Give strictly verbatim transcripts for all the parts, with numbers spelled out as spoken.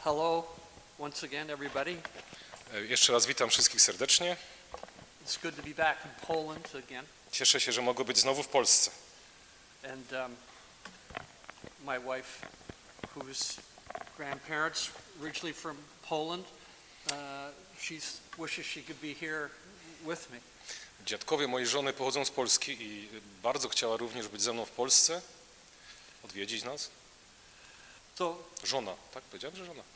hello once again, everybody. Jeszcze raz witam wszystkich serdecznie. It's good to be back in Poland again. Cieszę się, że mogę być znowu w Polsce. And um, my wife, whose grandparents originally from Poland, uh, she wishes she could be here with me. Dziadkowie mojej żony pochodzą z Polski i bardzo chciała również być ze mną w Polsce, odwiedzić nas. So, żona, tak powiedziałem, że żona.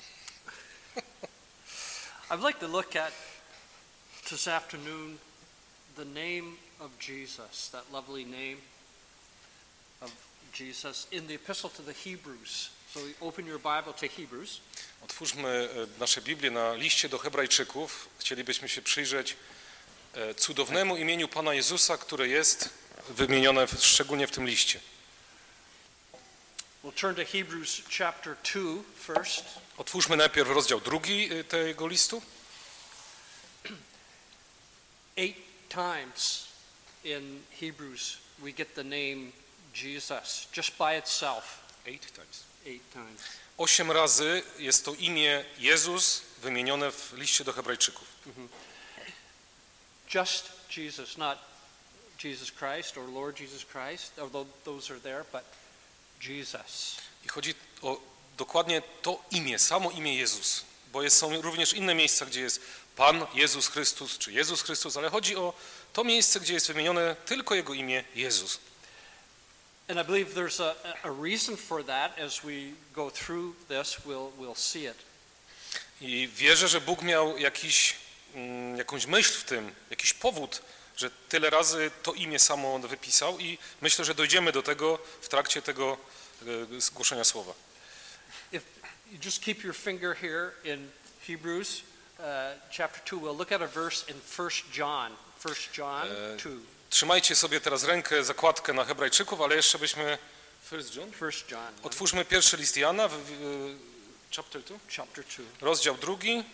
I'd like to look at this afternoon the name of Jesus, that lovely name of Jesus in the epistle to the Hebrews. So open your Bible to Hebrews. Otwórzmy nasze Biblię na liście do Hebrajczyków. Chcielibyśmy się przyjrzeć cudownemu imieniu Pana Jezusa, które jest wymienione szczególnie w tym liście. We'll turn to Hebrews chapter two first. Otwórzmy najpierw rozdział drugi tego listu. Eight times in Hebrews we get the name Jesus just by itself. Eight times. Eight times. Osiem razy jest to imię Jezus wymienione w liście do Hebrajczyków. Mm-hmm. Just Jesus, not Jesus Christ or Lord Jesus Christ, although those are there, but Jesus. I chodzi o dokładnie to imię, samo imię Jezus, bo jest, są również inne miejsca, gdzie jest Pan Jezus Chrystus, czy Jezus Chrystus, ale chodzi o to miejsce, gdzie jest wymienione tylko Jego imię Jezus. And I believe there's a, a reason for that. As we go through this, we'll, we'll see it. I wierzę, że Bóg miał jakiś, mm, jakąś myśl w tym, jakiś powód, że tyle razy to imię samo on wypisał i myślę, że dojdziemy do tego w trakcie tego e, zgłoszenia słowa. If you just keep your finger here in Hebrews uh, chapter two, we'll look at a verse in First John. First John two. Trzymajcie sobie teraz rękę, zakładkę na Hebrajczyków, ale jeszcze byśmy First John? First John. Otwórzmy pierwszy list Jana, w, w, chapter two? Chapter two. Rozdział drugi.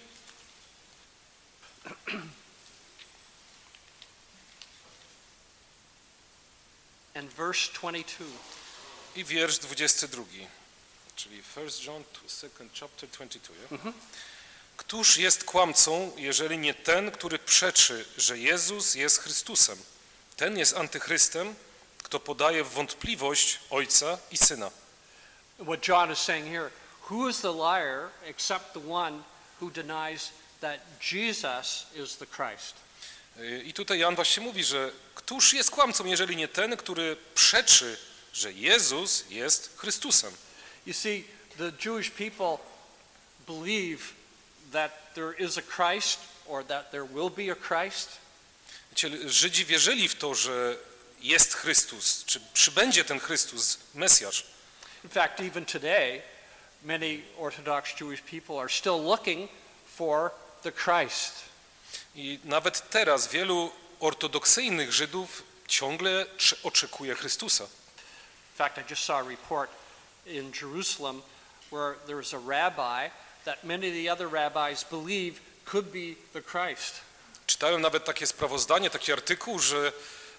And verse twenty-two. I wiersz dwudziesty drugi, czyli First John, second chapter twenty-two. Yeah? Mhm. Któż jest kłamcą, jeżeli nie ten, który przeczy, że Jezus jest Chrystusem? Ten jest antychrystem, kto podaje w wątpliwość Ojca i Syna. What John is saying here, who is the liar except the one who denies that Jesus is the Christ? I tutaj Jan właśnie mówi, że któż jest kłamcą, jeżeli nie ten, który przeczy, że Jezus jest Chrystusem? You see, the Jewish people believe that there is a Christ or that there will be a Christ. Żydzi wierzyli w to, że jest Chrystus, czy przybędzie ten Chrystus, Mesjasz. In fact, even today, many Orthodox Jewish people are still looking for the Christ. I nawet teraz wielu ortodoksyjnych Żydów ciągle oczekuje Chrystusa. In fact, I just saw a report in Jerusalem where there was a rabbi that many of the other rabbis believe could be the Christ. Czytałem nawet takie sprawozdanie, taki artykuł, że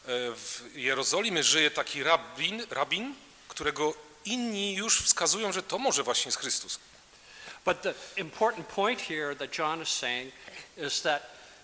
w Jerozolimie żyje taki rabin, rabin, którego inni już wskazują, że to może właśnie jest Chrystus. But the important point here that John is saying is that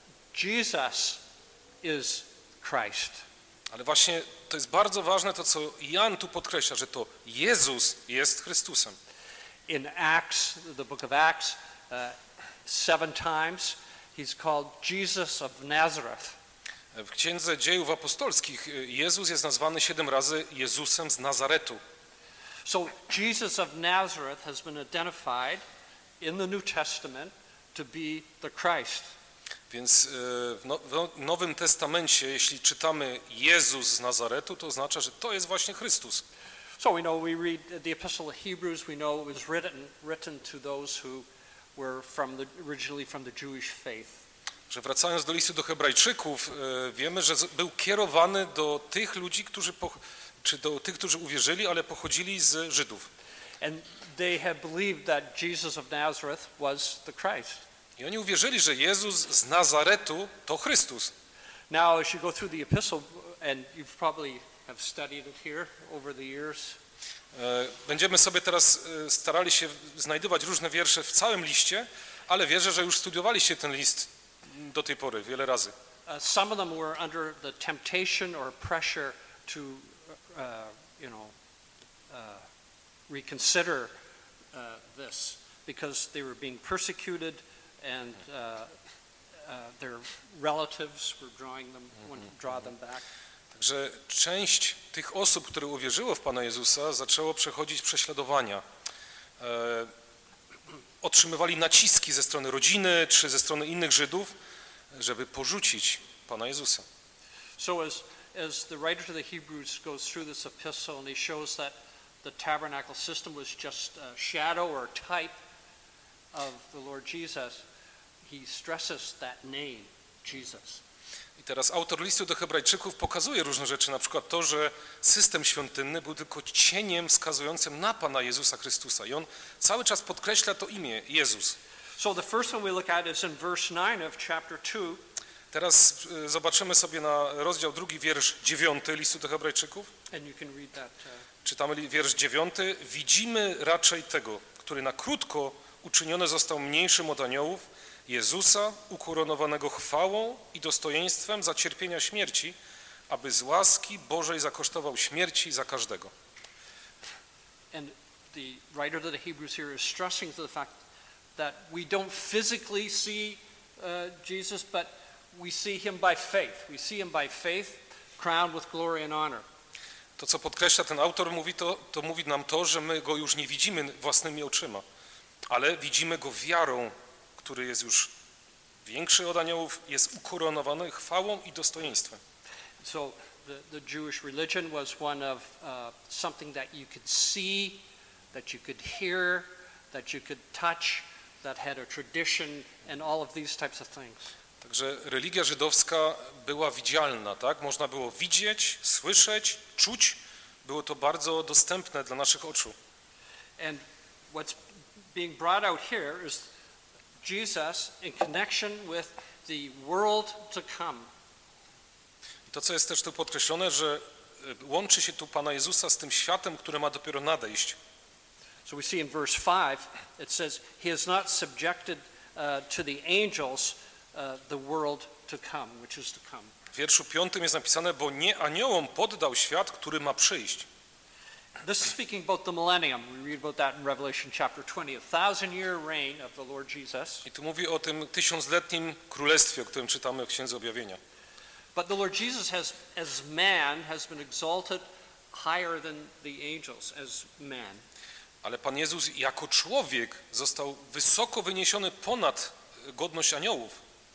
Jesus is Christ. Ale właśnie to jest bardzo ważne to, co Jan tu podkreśla, że to Jezus jest Chrystusem. In Acts, the book of Acts, uh, seven times he's called Jesus of Nazareth. W Księdze Dziejów Apostolskich Jezus jest nazwany siedem razy Jezusem z Nazaretu. So Jesus of Nazareth has been identified in the New Testament to be the Christ. Więc w Nowym Testamencie, jeśli czytamy Jezus z Nazaretu, to oznacza, że to jest właśnie Chrystus. So we know, we read the Epistle of Hebrews, we know it was written, written to those who were from the, originally from the Jewish faith. Że wracając do listu do Hebrajczyków, wiemy, że był kierowany do tych ludzi, którzy czy do tych, którzy uwierzyli, ale pochodzili z Żydów. And they have believed that Jesus of Nazareth was the Christ. I oni uwierzyli, że Jezus z Nazaretu to Chrystus. Now, as you go through the epistle, and you've probably have studied it here over the years. Będziemy sobie teraz starali się znajdować różne wiersze w całym liście, ale wierzę, że już studiowaliście ten list do tej pory wiele razy. Uh, some of them were under the temptation or pressure to, uh, you know, uh, reconsider uh, this because they were being persecuted and uh, uh, their relatives were drawing them, wanting to draw them back. Także część tych osób, które uwierzyło w Pana Jezusa, zaczęło przechodzić prześladowania. E, otrzymywali naciski ze strony rodziny czy ze strony innych Żydów, żeby porzucić Pana Jezusa. So as, as the writer to the Hebrews goes through this epistle and he shows that the tabernacle system was just a shadow or type of the Lord Jesus, he stresses that name, Jesus. I teraz autor listu do Hebrajczyków pokazuje różne rzeczy, na przykład to, że system świątynny był tylko cieniem wskazującym na Pana Jezusa Chrystusa i on cały czas podkreśla to imię, Jezus. So the first one we look at is in verse nine of chapter two. Teraz zobaczymy sobie na rozdział drugi, wiersz dziewiąty listu do Hebrajczyków. And you can read that. Uh, Czytamy wiersz dziewiąty. Widzimy raczej tego, który na krótko uczyniony został mniejszym od aniołów, Jezusa ukoronowanego chwałą i dostojeństwem za cierpienia śmierci, aby z łaski Bożej zakosztował śmierci za każdego. And the writer to the Hebrews here is stressing to the fact that we don't physically see uh, Jesus, but we see him by faith. We see him by faith, crowned with glory and honor. To, co podkreśla ten autor, mówi to, to mówi nam to, że my go już nie widzimy własnymi oczyma, ale widzimy go wiarą, który jest już większy od aniołów, jest ukoronowany chwałą i dostojeństwem. So the, the Jewish religion was one of uh, something that you could see, that you could hear, that you could touch, that had a tradition and all of these types of things. Także religia żydowska była widzialna, tak? Można było widzieć, słyszeć, czuć. Było to bardzo dostępne dla naszych oczu. And what's being brought out here is Jesus in connection with the world to come. I to, co jest też tu podkreślone, że łączy się tu Pana Jezusa z tym światem, który ma dopiero nadejść. So we see in verse five, it says, he has not subjected uh, to the angels uh, the world to come, which is to come. W wierszu piątym jest napisane, bo nie aniołom poddał świat, który ma przyjść. This is speaking about the millennium. We read about that in Revelation chapter twenty, a thousand year reign of the Lord Jesus. I tu mówi o tym tysiącletnim królestwie, o którym czytamy w Księdze Objawienia. But the Lord Jesus has, as man, has been exalted higher than the angels as man. Ale Pan Jezus jako człowiek został wysoko wyniesiony ponad godność aniołów.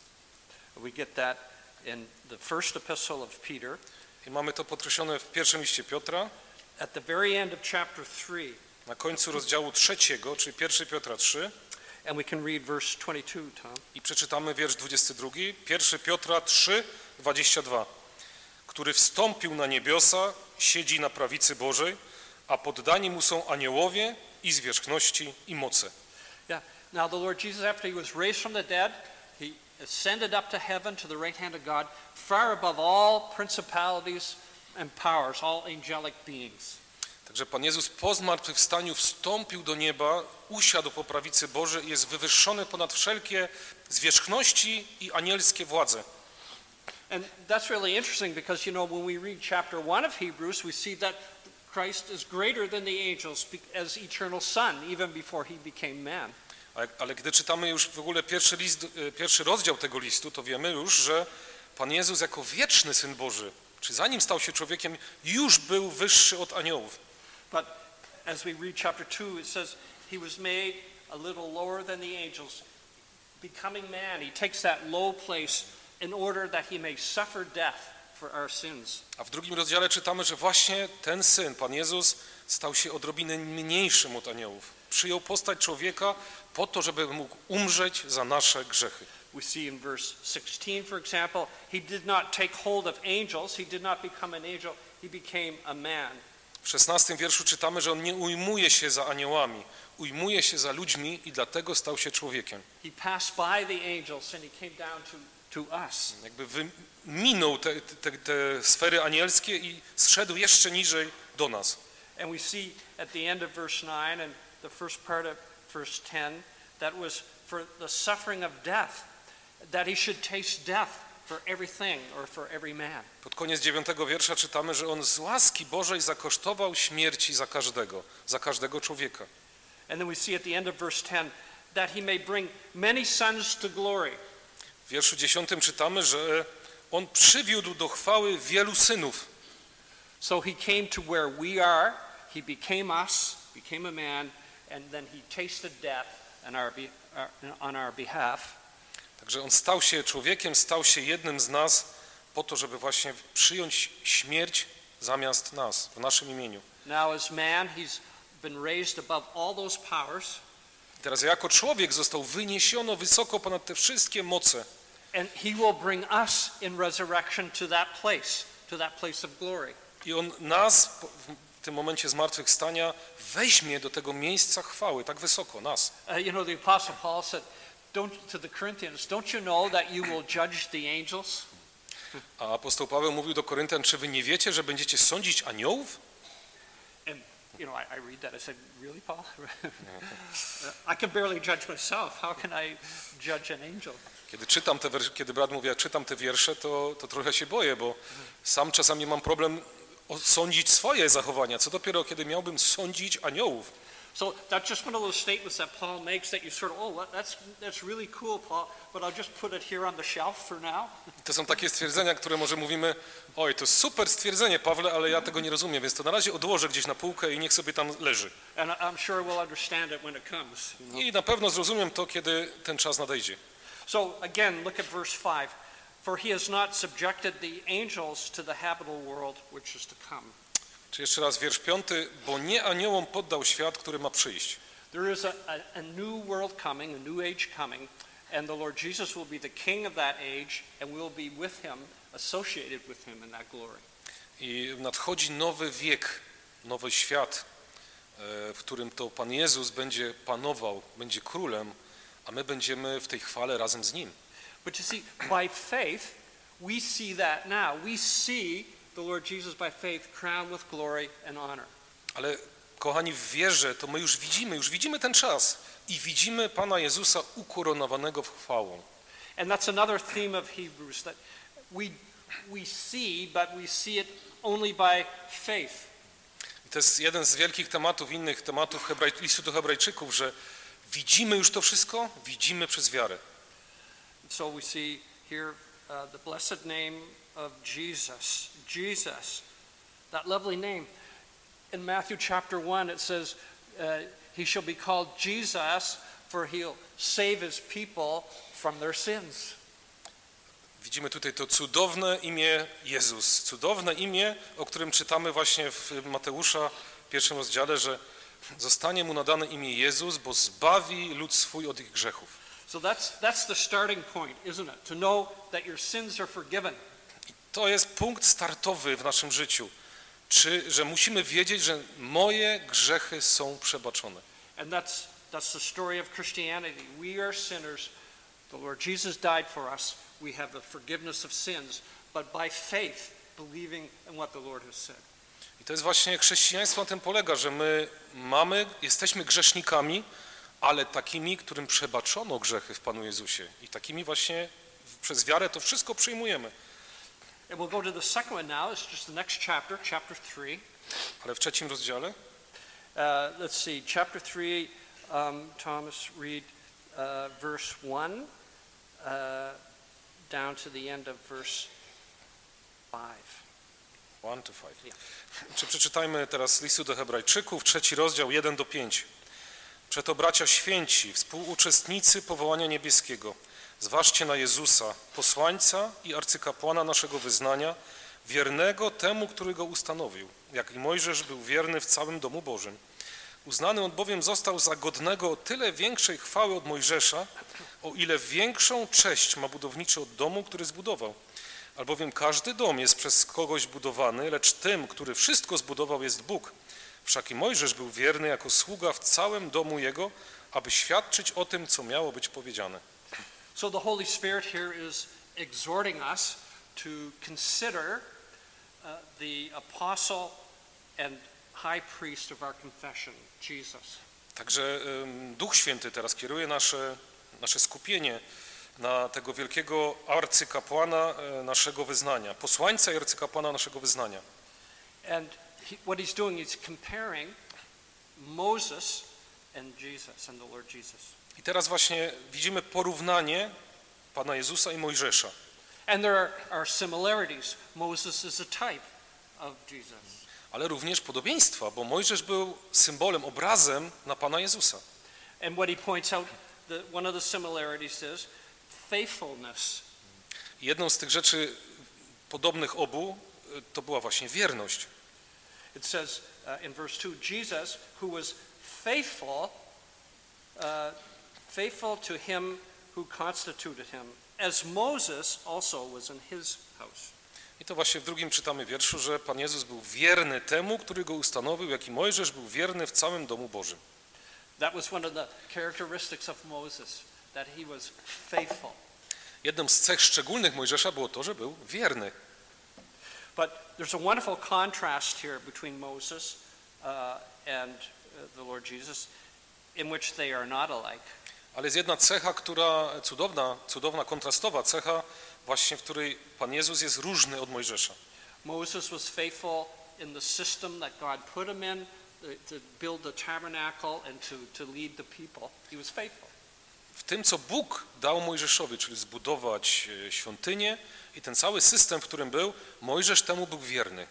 We get that in the first epistle of Peter. I mamy to podkreślone w pierwszym liście Piotra. At the very end of chapter three. Na końcu rozdziału trzeciego, czyli pierwszy Piotra trzy. And we can read verse twenty-two, Tom. I przeczytamy wiersz dwudziesty drugi. pierwszy Piotra trzy, dwadzieścia dwa. Który wstąpił na niebiosa, siedzi na prawicy Bożej, a poddani mu są aniołowie i zwierzchności i moce. Yeah. Now the Lord Jesus, after he was raised from the dead, he ascended up to heaven to the right hand of God, far above all principalities and powers, all angelic beings. Także Pan Jezus po zmartwychwstaniu wstąpił do nieba, usiadł po prawicy Bożej i jest wywyższony ponad wszelkie zwierzchności i anielskie władze. And that's really interesting because, you know, when we read chapter one of Hebrews, we see that Christ is greater than the angels as eternal Son, even before he became man. Ale, ale gdy czytamy już w ogóle pierwszy, list, pierwszy rozdział tego listu, to wiemy już, że Pan Jezus jako wieczny Syn Boży, czy zanim stał się człowiekiem, już był wyższy od aniołów. But as we read chapter two, it says he was made a little lower than the angels, becoming man. He takes that low place in order that he may suffer death for our sins. A w drugim rozdziale czytamy, że właśnie ten Syn, Pan Jezus, stał się odrobinę mniejszym od aniołów. Przyjął postać człowieka po to, żeby mógł umrzeć za nasze grzechy. We see in verse sixteen, for example, he did not take hold of angels. He did not become an angel. He became a man. W szesnastym wierszu czytamy, że on nie ujmuje się za aniołami, ujmuje się za ludźmi i dlatego stał się człowiekiem. He passed by the angels and he came down to, to us. Jakby minął te, te, te sfery anielskie i zszedł jeszcze niżej do nas. And we see at the end of verse nine and the first part of verse ten that was for the suffering of death, that he should taste death for everything or for every man. Pod koniec dziewiątego wiersza czytamy, że on z łaski Bożej zakosztował śmierci za każdego, za każdego człowieka. And then we see at the end of verse ten that he may bring many sons to glory. W wierszu dziesiątym czytamy, że on przywiódł do chwały wielu synów. So he came to where we are, he became us, became a man, and then he tasted death on our, be, on our behalf. Także on stał się człowiekiem, stał się jednym z nas po to, żeby właśnie przyjąć śmierć zamiast nas, w naszym imieniu. Now as man he's been raised above all those powers. Teraz jako człowiek został wyniesiono wysoko ponad te wszystkie moce. And he will bring us in resurrection to that place, to that place of glory. I on nas w tym momencie zmartwychwstania weźmie do tego miejsca chwały, tak wysoko, nas. Uh, you know, the Apostle Paul said don't, to the Corinthians, don't you know that you will judge the angels? A apostoł Paweł mówił do Koryntian, czy wy nie wiecie, że będziecie sądzić aniołów? And, you know, I, I read that, I said, really, Paul? I can barely judge myself. How can I judge an angel? Kiedy czytam te wers- kiedy brat mówi, ja czytam te wiersze, to, to trochę się boję, bo sam czasami mam problem sądzić swoje zachowania. Co dopiero, kiedy miałbym sądzić aniołów. So that's just one of those statements that Paul makes that you sort of, oh, that's, that's really cool, Paul, but I'll just put it here on the shelf for now. To są takie stwierdzenia, które może mówimy, oj, to super stwierdzenie, Pawle, ale ja tego nie rozumiem, więc to na razie odłożę gdzieś na półkę i niech sobie tam leży. And I'm sure we'll understand it when it comes. You know? I na pewno zrozumiem to, kiedy ten czas nadejdzie. So again, look at verse five. For he has not subjected the angels to the habitable world which is to come. Czy jeszcze raz wiersz piąty, bo nie aniołom poddał świat, który ma przyjść. There is a, a, a new world coming, a new age coming, and the Lord Jesus will be the king of that age, and we'll be with him, associated with him in that glory. I nadchodzi nowy wiek, nowy świat, w którym to Pan Jezus będzie panował, będzie królem, a my będziemy w tej chwale razem z Nim. But you see, by faith, we see that now. We see the Lord Jesus by faith crowned with glory and honor. Ale kochani, w wierze to my już widzimy, już widzimy ten czas i widzimy Pana Jezusa ukoronowanego w chwałą. And that's another theme of Hebrews, that we, we see, but we see it only by faith. I to jest jeden z wielkich tematów, innych tematów Hebraj, listu do Hebrajczyków, że widzimy już to wszystko, widzimy przez wiarę. So we see here uh, the blessed name of Jesus. Jesus, that lovely name. In Matthew chapter one it says, uh, he shall be called Jesus, for he'll save his people from their sins. Widzimy tutaj to cudowne imię Jezus, cudowne imię, o którym czytamy właśnie w Mateusza w pierwszym rozdziale, że zostanie mu nadane imię Jezus, bo zbawi lud swój od ich grzechów. So that's, that's the starting point, isn't it? To know that your sins are forgiven. To jest punkt startowy w naszym życiu, czy, że musimy wiedzieć, że moje grzechy są przebaczone. And that's, that's the story of Christianity. We are sinners. The Lord Jesus died for us. We have the forgiveness of sins, but by faith, believing in what the Lord has said. I to jest właśnie chrześcijaństwo na tym polega, że my mamy, jesteśmy grzesznikami, ale takimi, którym przebaczono grzechy w Panu Jezusie. I takimi właśnie przez wiarę to wszystko przyjmujemy. And we'll go to the second one now. It's just the next chapter, chapter three. Ale w trzecim rozdziale, Uh, let's see, chapter three, um, Thomas, read uh, verse one uh, down to the end of verse five. one to five. Czy przeczytajmy teraz listu do Hebrajczyków, trzeci rozdział, jeden do pięciu. Przeto bracia święci, współuczestnicy powołania niebieskiego, zważcie na Jezusa, posłańca i arcykapłana naszego wyznania, wiernego temu, który go ustanowił, jak i Mojżesz był wierny w całym domu Bożym. Uznany on bowiem został za godnego o tyle większej chwały od Mojżesza, o ile większą cześć ma budowniczy od domu, który zbudował. Albowiem każdy dom jest przez kogoś budowany, lecz tym, który wszystko zbudował, jest Bóg. Wszak i Mojżesz był wierny jako sługa w całym domu jego, aby świadczyć o tym, co miało być powiedziane. So the Holy Spirit here is exhorting us to consider uh, the apostle and high priest of our confession, Jesus. Także ym, Duch Święty teraz kieruje nasze, nasze skupienie na tego wielkiego arcykapłana e, naszego wyznania, posłańca i arcykapłana naszego wyznania. And he, what he's doing is comparing Moses and Jesus and the Lord Jesus. I teraz właśnie widzimy porównanie Pana Jezusa i Mojżesza. And there are, are similarities. Moses is a type of Jesus. Ale również podobieństwa, bo Mojżesz był symbolem, obrazem na Pana Jezusa. And what he points out, the, one of the similarities is faithfulness. Jedną z tych rzeczy podobnych obu to była właśnie wierność. It says uh, in verse two, Jesus, who was faithful, uh, faithful to him who constituted him, as Moses also was in his house. I to właśnie w drugim czytamy wierszu, że Pan Jezus był wierny temu, który go ustanowił, jak i Mojżesz był wierny w całym domu Bożym. That was one of the characteristics of Moses, that he was faithful. Jedną z cech szczególnych Mojżesza było to, że był wierny. But there's a wonderful contrast here between Moses uh, and uh, the Lord Jesus, in which they are not alike. Ale jest jedna cecha, która cudowna, cudowna, kontrastowa cecha, właśnie w której Pan Jezus jest różny od Mojżesza. Moses was faithful in the system that God put him in, to build the tabernacle and to, to lead the people. He was faithful. W tym, co Bóg dał Mojżeszowi, czyli zbudować świątynię i ten cały system, w którym był, Mojżesz temu był wierny.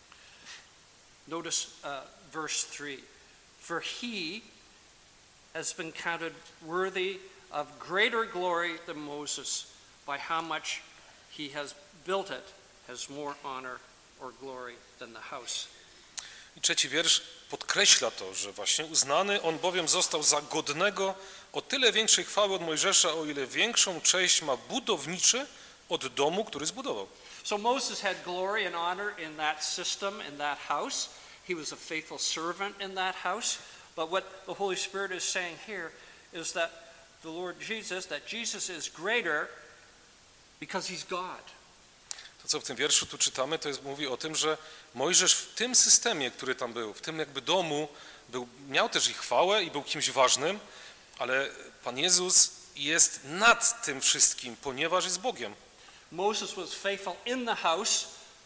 Notice uh, verse three. For he has been counted worthy of greater glory than Moses, by how much he has built it, has more honor or glory than the house. I trzeci wiersz podkreśla to, że właśnie uznany on bowiem został za godnego o tyle większej chwały od Mojżesza, o ile większą cześć ma budowniczy od domu, który zbudował. So Moses had glory and honor in that system, in that house. He was a faithful servant in that house. But what the Holy Spirit is saying here is that the Lord Jesus, that Jesus is greater because he's God. To, co w tym wierszu tu czytamy, to jest, mówi o tym, że Mojżesz w tym systemie, który tam był, w tym jakby domu, był, miał też i chwałę i był kimś ważnym, ale Pan Jezus jest nad tym wszystkim, ponieważ jest Bogiem. Moses was faithful in the house,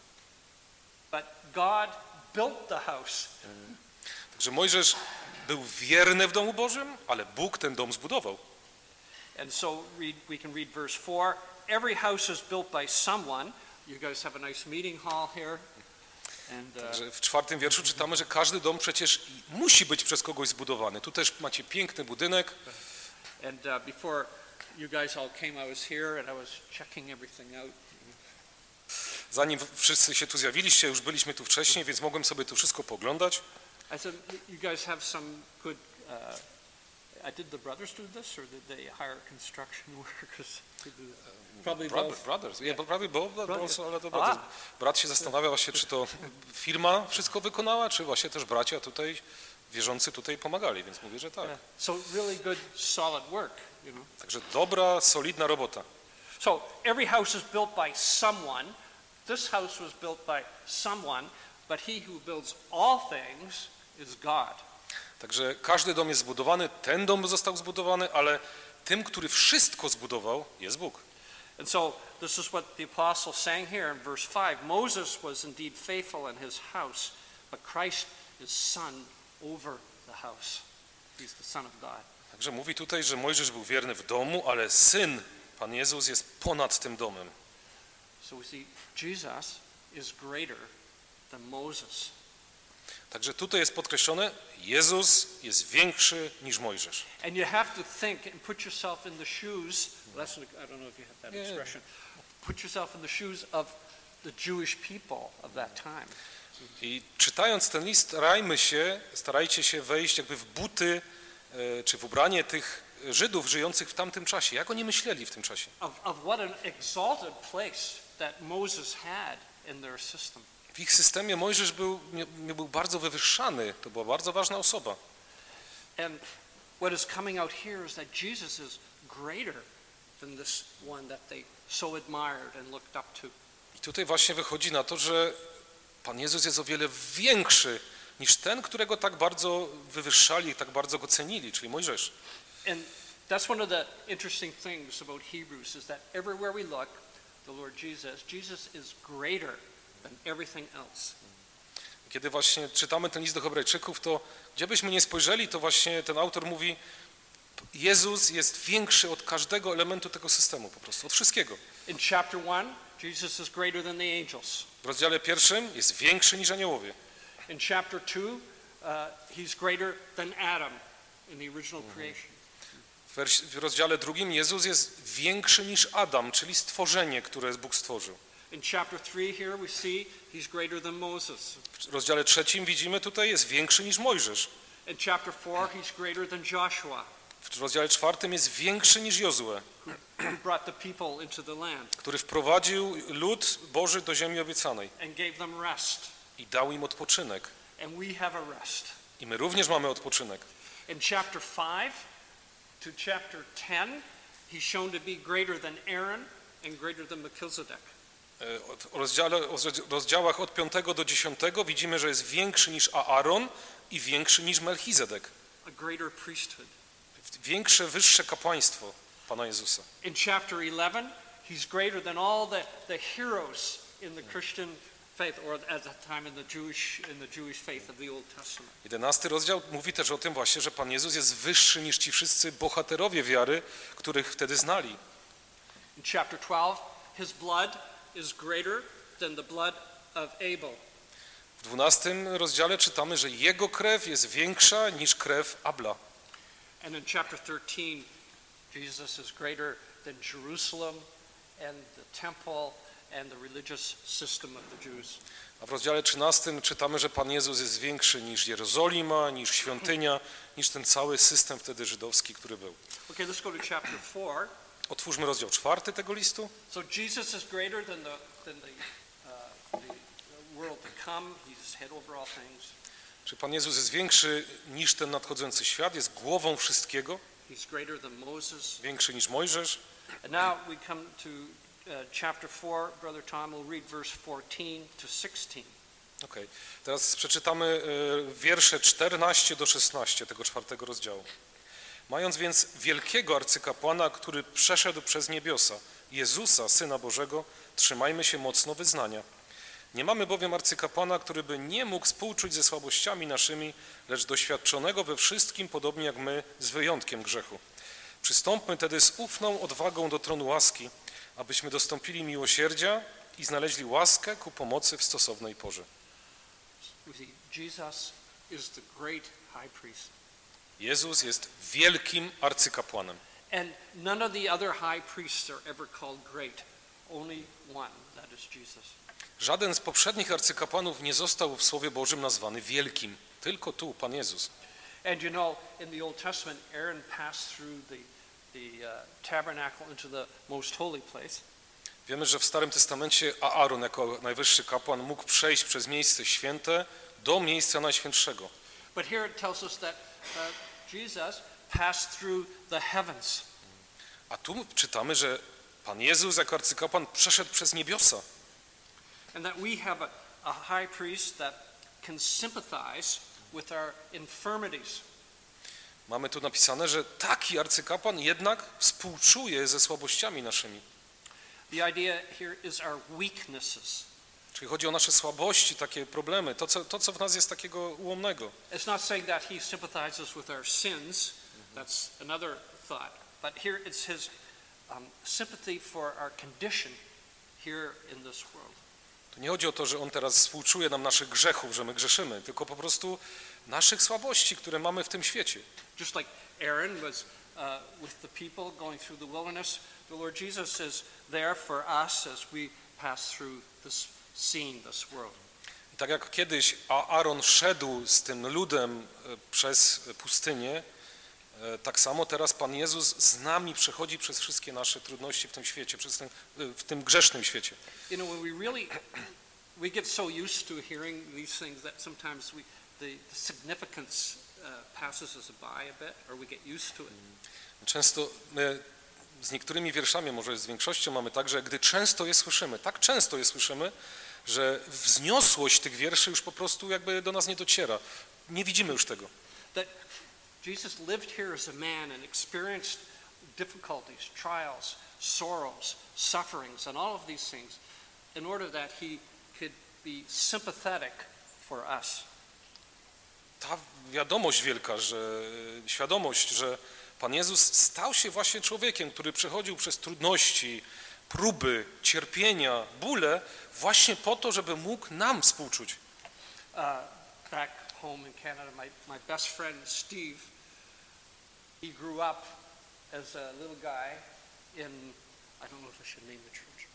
but God built the house. Także Mojżesz był wierny w domu Bożym, ale Bóg ten dom zbudował. And so read, we can read verse four. Every house is built by someone. You guys have a nice meeting hall here. And, uh, Także w czwartym wierszu czytamy, że każdy dom przecież musi być przez kogoś zbudowany. Tu też macie piękny budynek. and uh, before you guys all came, I was here and I was checking everything out. Zanim wszyscy się tu zjawiliście, już byliśmy tu wcześniej, więc mogłem sobie tu wszystko poglądać. I said, you guys have some good, uh, I did the brothers do this, or did they hire construction workers to do this? Probably Brother, both. brothers, yeah, probably both, but Brother. also, ale to A. brothers. Brat się zastanawia właśnie, czy to firma wszystko wykonała, czy właśnie też bracia tutaj, wierzący tutaj pomagali, więc mówię, że tak. Yeah. So really good, solid work, you know. Także dobra, solidna robota. So every house is built by someone. This house was built by someone, but he who builds all things is God. Także każdy dom jest zbudowany, ten dom został zbudowany, ale tym, który wszystko zbudował, jest Bóg. And so this is what the apostle sang here in verse five. Moses was indeed faithful in his house, but Christ is son over the house. He's the son of God. Także mówi tutaj, że Mojżesz był wierny w domu, ale Syn, Pan Jezus, jest ponad tym domem. So we see Jesus is greater than Moses. Także tutaj jest podkreślone, Jezus jest większy niż Mojżesz. And you have to think and put yourself in the shoes, that's, I don't know if you have that Yeah. expression, put yourself in the shoes of the Jewish people of that time. I czytając ten list, starajmy się, starajcie się wejść jakby w buty, e, czy w ubranie tych Żydów żyjących w tamtym czasie. Jak oni myśleli w tym czasie? Of, of what an exalted place that Moses had in their system. W ich systemie Mojżesz był, był bardzo wywyższany, to była bardzo ważna osoba. And what is coming out here is that Jesus is greater than this one that they so admired and looked up to. I tutaj właśnie wychodzi na to, że Pan Jezus jest o wiele większy niż ten, którego tak bardzo wywyższali, tak bardzo go cenili, czyli Mojżesz. And that's one of the interesting things about Hebrews is that everywhere we look, the Lord Jesus, Jesus is greater than everything else. Kiedy właśnie czytamy ten list do Hebrajczyków, to gdzie byśmy nie spojrzeli, to właśnie ten autor mówi, Jezus jest większy od każdego elementu tego systemu, po prostu, od wszystkiego. In chapter one, Jesus is greater than the angels. W rozdziale pierwszym jest większy niż aniołowie. In chapter two, uh, he's greater than Adam in the original creation. W, wers- w rozdziale drugim Jezus jest większy niż Adam, czyli stworzenie, które Bóg stworzył. In chapter three here we see he's greater than Moses. W rozdziale trzecim widzimy tutaj jest większy niż Mojżesz. In chapter four he's greater than Joshua, W rozdziale czwartym jest większy niż Jozue, who brought the people into the land który wprowadził lud Boży do ziemi obiecanej and gave them rest. i dał im odpoczynek. And we have a rest. I my również mamy odpoczynek. In chapter five to chapter ten, he's shown to be greater than Aaron and greater than Melchizedek. E, W rozdziale, o rozdziałach od piątego do dziesiątego widzimy, że jest większy niż Aaron i większy niż Melchizedek. A greater priesthood. Większe, wyższe kapłaństwo Pana Jezusa. In chapter eleven, he's greater than all the, the heroes in the Christian faith, or at that time in the Jewish in the Jewish faith of the Old Testament. Jedenasty rozdział mówi też o tym właśnie, że Pan Jezus jest wyższy niż ci wszyscy bohaterowie wiary, których wtedy znali. In chapter twelve, his blood is greater than the blood of Abel. W dwunastym rozdziale czytamy, że jego krew jest większa niż krew Abla. And in chapter thirteen, Jesus is greater than Jerusalem and the temple and the religious system of the Jews. A w rozdziale trzynastym czytamy, że Pan Jezus jest większy niż Jerozolima, niż świątynia, niż ten cały system wtedy żydowski, który był. Okay, let's go to chapter four. Otwórzmy rozdział czwarty tego listu. So Jesus is greater than the than the, uh, the world to come. He's head over all things. Czy Pan Jezus jest większy niż ten nadchodzący świat, jest głową wszystkiego, He's greater than Moses. większy niż Mojżesz. And now we come to uh, chapter four. Brother Tom will read verse fourteen to sixteen. Okay. Teraz przeczytamy e, wiersze czternaście do szesnaście tego czwartego rozdziału. Mając więc wielkiego arcykapłana, który przeszedł przez niebiosa, Jezusa, Syna Bożego, trzymajmy się mocno wyznania. Nie mamy bowiem arcykapłana, który by nie mógł współczuć ze słabościami naszymi, lecz doświadczonego we wszystkim, podobnie jak my, z wyjątkiem grzechu. Przystąpmy tedy z ufną odwagą do tronu łaski, abyśmy dostąpili miłosierdzia i znaleźli łaskę ku pomocy w stosownej porze. We see Jesus is the great high priest. Jezus jest wielkim arcykapłanem. And none of the other high priests are ever called great. Only one, that is Jesus. Żaden z poprzednich arcykapłanów nie został w Słowie Bożym nazwany wielkim. Tylko tu Pan Jezus. And you know, in the Old Testament, Aaron passed through the, the uh, tabernacle into the most holy place. Wiemy, że w Starym Testamencie Aaron jako najwyższy kapłan mógł przejść przez miejsce święte do miejsca najświętszego. But here it tells us that uh, Jesus passed through the heavens. A tu czytamy, że Pan Jezus jako arcykapłan przeszedł przez niebiosa. And that we have a, a high priest that can sympathize with our infirmities. Mamy tu napisane, że taki arcykapłan jednak współczuje ze słabościami naszymi. The idea here is our weaknesses. Czyli chodzi o nasze słabości, takie problemy, to co, to, co w nas jest takiego ułomnego. It's not saying that he sympathizes with our sins. That's another thought. But here it's his um, sympathy for our condition here in this world. To nie chodzi o to, że on teraz współczuje nam naszych grzechów, że my grzeszymy, tylko po prostu naszych słabości, które mamy w tym świecie. Just like Aaron was uh, with the people going through the wilderness, the Lord Jesus is there for us as we pass through this scene, this world. I tak jak kiedyś Aaron szedł z tym ludem przez pustynię, tak samo teraz Pan Jezus z nami przechodzi przez wszystkie nasze trudności w tym świecie, przez ten, w tym grzesznym świecie. You know, when we really, we get so used to hearing these things that sometimes we, the, the significance uh, passes us by a bit, or we get used to it. Często my z niektórymi wierszami, może z większością mamy tak, że gdy często je słyszymy, tak często je słyszymy, że wzniosłość tych wierszy już po prostu jakby do nas nie dociera. Nie widzimy już tego. That Jesus lived here as a man and experienced difficulties, trials, sorrows, sufferings, and all of these things in order that he could be sympathetic for us. Ta wiadomość wielka, że świadomość, że Pan Jezus stał się właśnie człowiekiem, który przechodził przez trudności, próby, cierpienia, bóle, właśnie po to, żeby mógł nam współczuć. Uh, back home in Canada, my, my best friend Steve, he grew up as a little guy in, I don't know if I should name the church.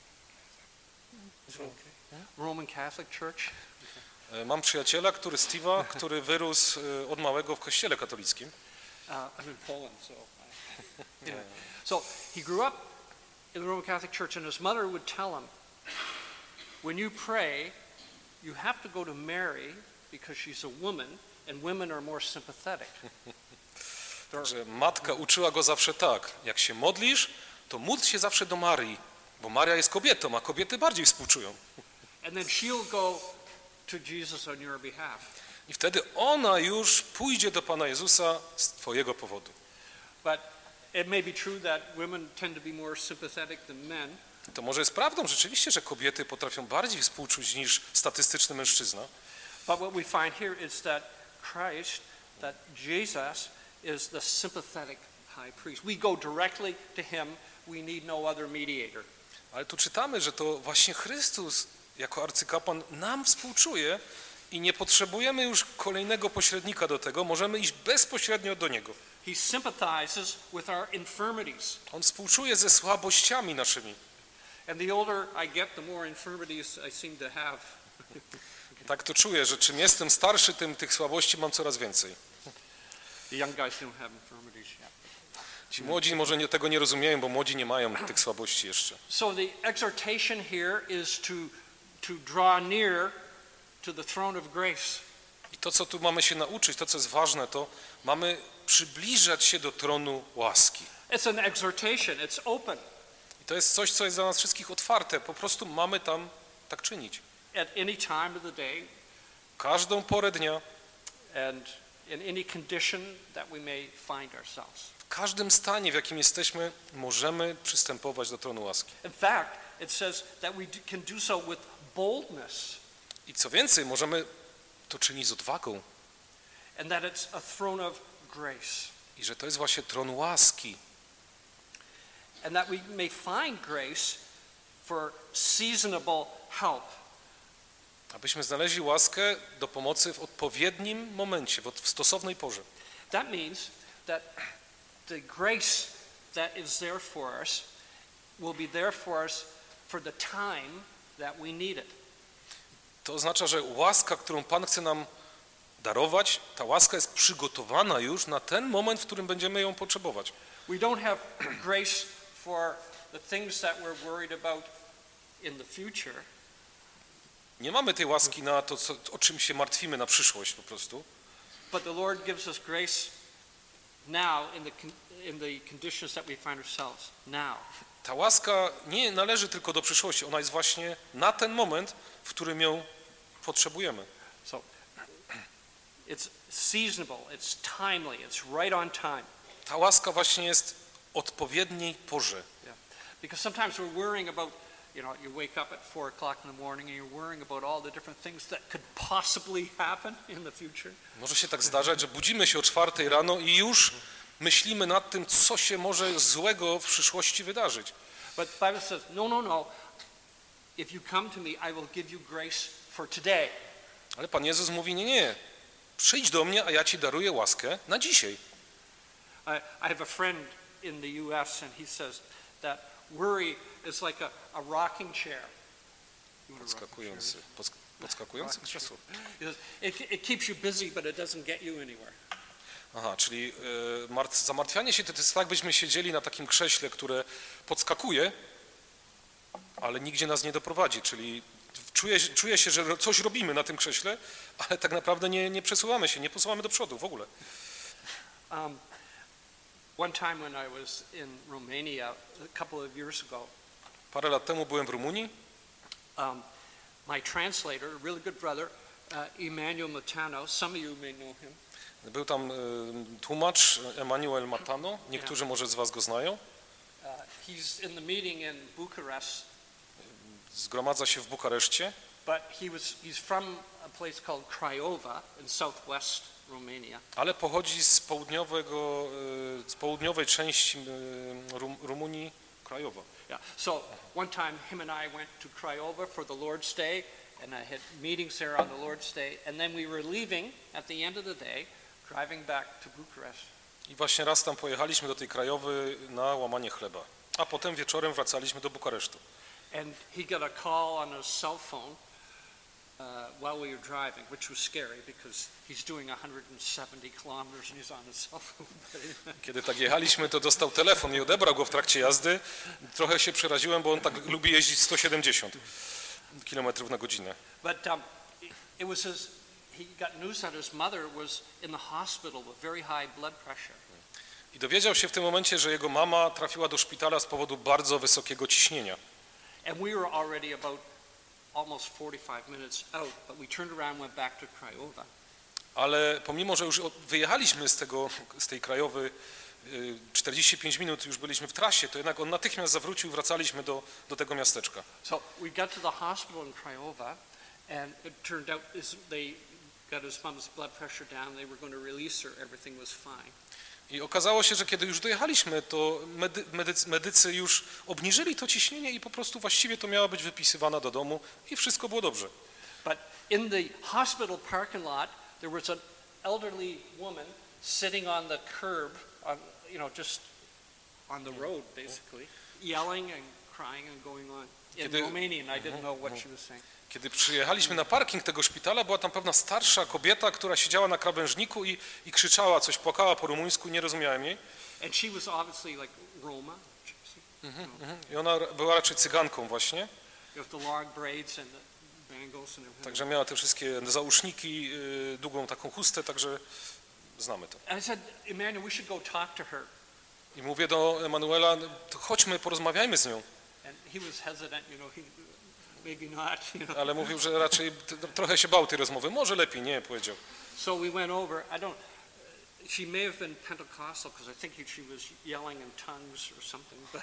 Is it okay? Roman Catholic Church. Mam przyjaciela, który Steve'a, który wyrósł od małego w kościele katolickim. Uh, I'm in Poland, so. I, yeah. So he grew up in the Roman Catholic Church, and his mother would tell him, when you pray, you have to go to Mary because she's a woman, and women are more sympathetic. Że matka uczyła go zawsze tak, jak się modlisz, to módl się zawsze do Marii, bo Maria jest kobietą, a kobiety bardziej współczują. And then she'll go to Jesus on your behalf. I wtedy ona już pójdzie do Pana Jezusa z twojego powodu. But it may be true that women tend to be more sympathetic than men. To może jest prawdą rzeczywiście, że kobiety potrafią bardziej współczuć niż statystyczny mężczyzna. But what we find here is that Christ, that Jesus is the sympathetic high priest. We go directly to him. We need no other mediator. Ale tu czytamy, że to właśnie Chrystus jako arcykapłan nam współczuje i nie potrzebujemy już kolejnego pośrednika do tego, możemy iść bezpośrednio do Niego. He sympathizes with our infirmities. On współczuje ze słabościami naszymi. And the older I get, the more infirmities I seem to have. Tak to czuję, że czym jestem starszy, tym tych słabości mam coraz więcej. The young guys don't have infirmities yet. Ci młodzi może nie, tego nie rozumieją, bo młodzi nie mają tych słabości jeszcze. So the exhortation here is to to draw near to the throne of grace. I to, co tu mamy się nauczyć, to, co jest ważne, to mamy przybliżać się do tronu łaski. It's an exhortation, it's open. I to jest coś, co jest dla nas wszystkich otwarte. Po prostu mamy tam tak czynić. At any time of the day Każdą porę dnia, and in any condition that we may find ourselves. w każdym stanie, w jakim jesteśmy, możemy przystępować do tronu łaski. In fact, it says that we can do so with boldness. I co więcej, możemy to czynić z odwagą. And that it's a throne of grace. I że to jest właśnie tron łaski. And that we may find grace for seasonable help. Abyśmy znaleźli łaskę do pomocy w odpowiednim momencie, w stosownej porze. That means that the grace that is there for us will be there for us for the time that we need it. To oznacza, że łaska, którą Pan chce nam darować, ta łaska jest przygotowana już na ten moment, w którym będziemy ją potrzebować. We don't have grace for the things that we're worried about in the future. Nie mamy tej łaski na to, co, o czym się martwimy na przyszłość po prostu. But the Lord gives us grace now in the in the conditions that we find ourselves now. Ta łaska nie należy tylko do przyszłości, ona jest właśnie na ten moment, w którym ją potrzebujemy. So it's seasonable, it's timely, it's right on time. Ta łaska właśnie jest w odpowiedniej porze. Yeah. Because sometimes we're worrying about, you know, you wake up at four o'clock in the morning and you're worrying about all the different things that could possibly happen in the future. Może się tak zdarzać, że budzimy się o czwartej rano i już myślimy nad tym, co się może złego w przyszłości wydarzyć. But the Bible says, no, no, no. If you come to me, I will give you grace for today. Ale Pan Jezus mówi, nie, nie, przyjdź do mnie, a ja ci daruję łaskę na dzisiaj. I, I have a friend in the U S and he says that worry is like a, a rocking chair. You know what a rocking chair is? Podskakujący, podsk podskakujący krzesło. It, it keeps you busy, but it doesn't get you anywhere. Aha, czyli y, martw, zamartwianie się to jest tak, byśmy siedzieli na takim krześle, które podskakuje, ale nigdzie nas nie doprowadzi, czyli czuję, czuję się, że coś robimy na tym krześle, ale tak naprawdę nie, nie przesuwamy się, nie posuwamy do przodu w ogóle. Um, one time when I was in Romania a couple of years ago, Parę lat temu byłem w Rumunii. um, my translator, a really good brother, uh, Emmanuel Matano. Some of you may know him. Był tam y, tłumacz Emanuel Matano, niektórzy może z was go znają. Uh, he's in the meeting in Bucharest, Zgromadza się w Bukareszcie, but he was he's from a place called Craiova in southwest Romania. ale pochodzi z południowego, y, z południowej części y, Rum, Rumunii, Krajowa. Yeah. So one time him and I went to Craiova for the Lord's Day, and I had meetings there on the Lord's Day, and then we were leaving at the end of the day, driving back to Bucharest. I właśnie raz tam pojechaliśmy do tej Krajowy na łamanie chleba, a potem wieczorem wracaliśmy do Bukaresztu. And he got a call on his cell phone uh, while we were driving, which was scary because he's doing one hundred seventy kilometers and he's on his cell phone. Kiedy tak jechaliśmy, to dostał telefon i odebrał go w trakcie jazdy. Trochę się przeraziłem, bo on tak lubi jeździć sto siedemdziesiąt kilometrów na godzinę. But um, it was his, he got news that his mother was in the hospital with very high blood pressure. I dowiedział się w tym momencie, że jego mama trafiła do szpitala z powodu bardzo wysokiego ciśnienia. And we were already about almost forty-five minutes out, but we turned around and went back to Craiova. Ale pomimo, że już wyjechaliśmy z, tego, z tej Krajowy czterdzieści pięć minut, już byliśmy w trasie, to jednak on natychmiast zawrócił i wracaliśmy do, do tego miasteczka. So we got to the hospital in Craiova, and it turned out is they got his mom's blood pressure down. They were going to release her. Everything was fine. I okazało się, że kiedy już dojechaliśmy, to medy, medycy, medycy już obniżyli to ciśnienie i po prostu właściwie to miała być wypisywana do domu i wszystko było dobrze. But in the hospital parking lot, there was an elderly woman sitting on the curb, on, you know, just on the road, basically, yelling and crying and going on in Kiedy, Romanian. I didn't know what she was saying. Kiedy przyjechaliśmy na parking tego szpitala, była tam pewna starsza kobieta, która siedziała na krawężniku i, i krzyczała coś, płakała po rumuńsku, nie rozumiałem jej. And she was obviously like Roma. Mhm, mhm. I ona była raczej cyganką właśnie. With the long braids and the bangles and everything. Także miała te wszystkie zaułszniki, y, długą taką chustę, także znamy to. And I said, Emmanuel, we should go talk to her. I mówię do Emanuela, to chodźmy, porozmawiajmy z nią. And he was hesitant, you know, he, maybe not, you know. Ale mówił, że raczej t- trochę się bał tej rozmowy. Może lepiej, nie, powiedział. So we went over. I don't. She may have been Pentecostal because I think she was yelling in tongues or something. But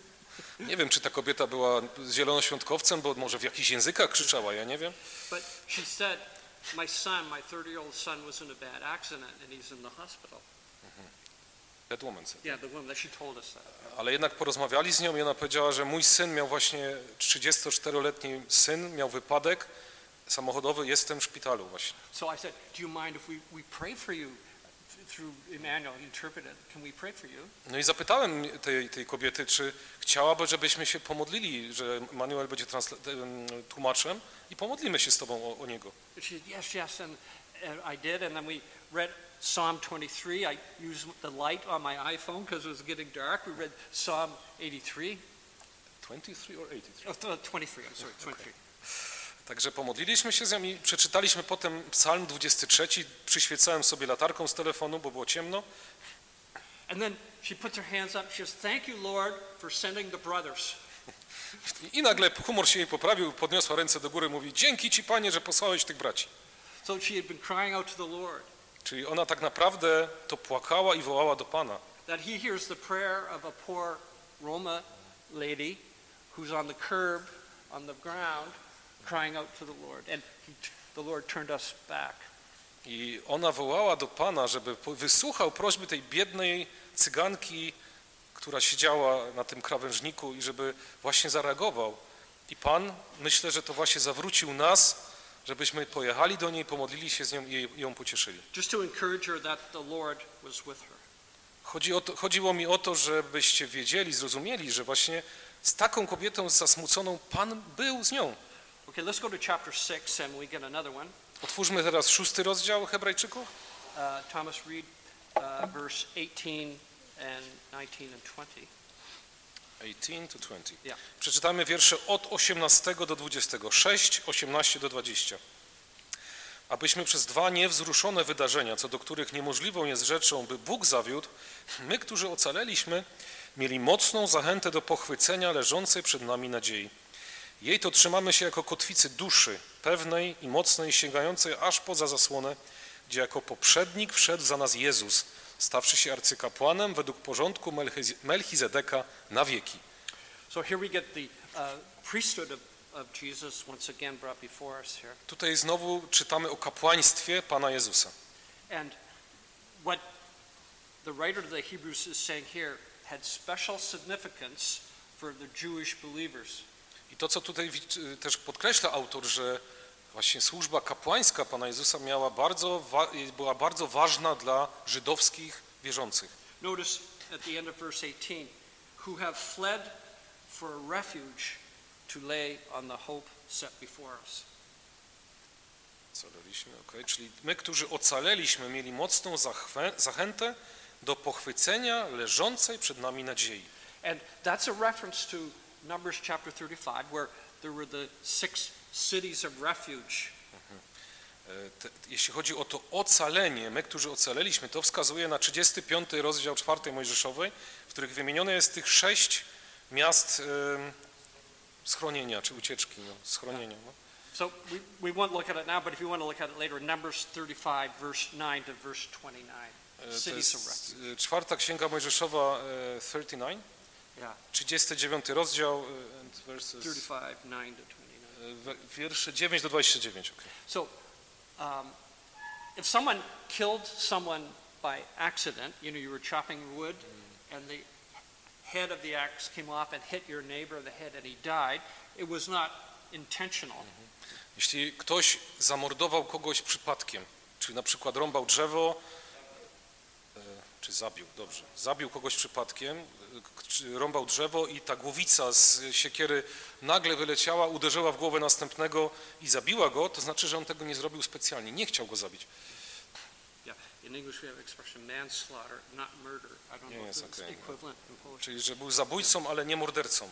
Nie wiem, czy ta kobieta była zielonoświątkowcem, bo może w jakichś językach krzyczała, ja nie wiem. but she said, my son, my thirty-year-old son, was in a bad accident and he's in the hospital. That woman said. Yeah, the woman that she told us that. Ale jednak porozmawiali z nią i ona powiedziała, że mój syn miał właśnie, trzydziestoczteroletni syn, miał wypadek samochodowy, jestem w szpitalu właśnie. So I said, do you mind if we, we pray for you through Emmanuel? He interpreted. Can we pray for you? No i zapytałem tej, tej kobiety, czy chciałaby, żebyśmy się pomodlili, że Manuel będzie transla- em, tłumaczem i pomodlimy się z tobą o, o niego. And she said, yes, yes, and, and I did. And then we read Psalm twenty-three. I used the light on my iPhone because it was getting dark. We read Psalm eighty-three. twenty-three or eighty-three? Oh, twenty-three, I'm sorry, twenty-three. Także pomodliliśmy się z nią i przeczytaliśmy potem Psalm dwudziesty trzeci. Przyświecałem sobie latarką z telefonu, bo było ciemno. And then she puts her hands up. She says, thank you, Lord, for sending the brothers. I nagle humor się jej poprawił, podniosła ręce do góry, mówi: dzięki Ci, Panie, że posłałeś tych braci. So she had been crying out to the Lord. Czyli ona tak naprawdę to płakała i wołała do Pana. That he hears the prayer of a poor Roma lady who's on the curb, on the ground, crying out to the Lord. And he, the Lord turned us back. I ona wołała do Pana, żeby wysłuchał prośby tej biednej cyganki, która siedziała na tym krawężniku i żeby właśnie zareagował. I Pan, myślę, że to właśnie zawrócił nas, żebyśmy pojechali do niej, pomodlili się z nią i ją pocieszyli. Just to encourage her that the Lord was with her. Chodzi o to, chodziło mi o to, żebyście wiedzieli, zrozumieli, że właśnie z taką kobietą zasmuconą Pan był z nią. Okay, let's go to chapter six and we get another one. Otwórzmy teraz szósty rozdział Hebrajczyków. Uh, Thomas, read uh, verse eighteen and nineteen and twenty. eighteen to twenty. Yeah. Przeczytamy wiersze od osiemnastego do dwudziestego, sześć, osiemnaście do dwudziestu. Abyśmy przez dwa niewzruszone wydarzenia, co do których niemożliwą jest rzeczą, by Bóg zawiódł, my, którzy ocaleliśmy, mieli mocną zachętę do pochwycenia leżącej przed nami nadziei. Jej to trzymamy się jako kotwicy duszy, pewnej i mocnej, sięgającej aż poza zasłonę, gdzie jako poprzednik wszedł za nas Jezus, stawszy się arcykapłanem według porządku Melchiz- Melchizedeka na wieki. So here we get the uh, priesthood of, of Jesus once again brought before us here. Tutaj znowu czytamy o kapłaństwie Pana Jezusa. And what the writer of the Hebrews is saying here had special significance for the Jewish believers. I to, co tutaj też podkreśla autor, że właśnie służba kapłańska Pana Jezusa miała bardzo, była bardzo ważna dla żydowskich wierzących. Notice at the end of verse eighteen, who have fled for refuge to lay on the hope set before us. Ocaleliśmy, okay. Czyli my, którzy ocaleliśmy, mieli mocną zachwę, zachętę do pochwycenia leżącej przed nami nadziei. And that's a reference to Numbers chapter thirty-five, where there were the six cities of refuge. Te, jeśli chodzi o to ocalenie, my, którzy ocaleliśmy, to wskazuje na trzydziesty piąty rozdział czwartej Mojżeszowej, w których wymienione jest tych sześć miast e, schronienia, czy ucieczki, no, schronienia. No. So we, we won't look at it now, but if you want to look at it later, Numbers thirty-five, verse nine to verse twenty-nine, To cities of jest refuge. e, czwarta księga Mojżeszowa, e, trzydzieści dziewięć, Yeah, trzydziesty dziewiąty rozdział, e, and verses, thirty-five, nine to twenty-nine. e, wiersze dziewięć do dwudziestu dziewięciu. Okay. So um, if someone killed someone by accident, you know, you were chopping wood and the head of the axe came off and hit your neighbor in the head and he died, it was not intentional. Jeśli ktoś zamordował kogoś przypadkiem, czy na przykład rąbał drzewo, e, czy zabił, dobrze, zabił kogoś przypadkiem, e, czy rąbał drzewo i ta głowica z siekiery nagle wyleciała, uderzyła w głowę następnego i zabiła go, to znaczy, że on tego nie zrobił specjalnie, nie chciał go zabić. Yeah, in English we have expression manslaughter, not murder. I don't know Yes, if it's okay. equivalent in Polish. Czyli, że był zabójcą, ale nie mordercą.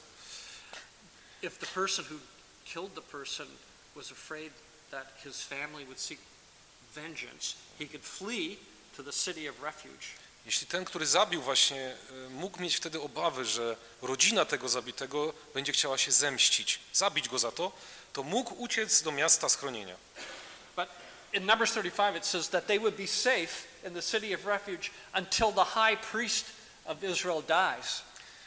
If the person who killed the person was afraid that his family would seek vengeance, he could flee to the city of refuge. Jeśli ten, który zabił właśnie, e, mógł mieć wtedy obawy, że rodzina tego zabitego będzie chciała się zemścić, zabić go za to, to mógł uciec do miasta schronienia. But in Numbers thirty-five it says that they would be safe in the city of refuge until the high priest of Israel dies.